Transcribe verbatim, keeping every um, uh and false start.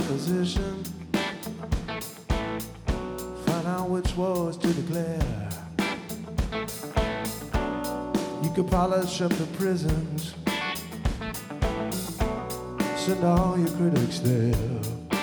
opposition. Find out which wars to declare. You could polish up the prisons, send all your critics there.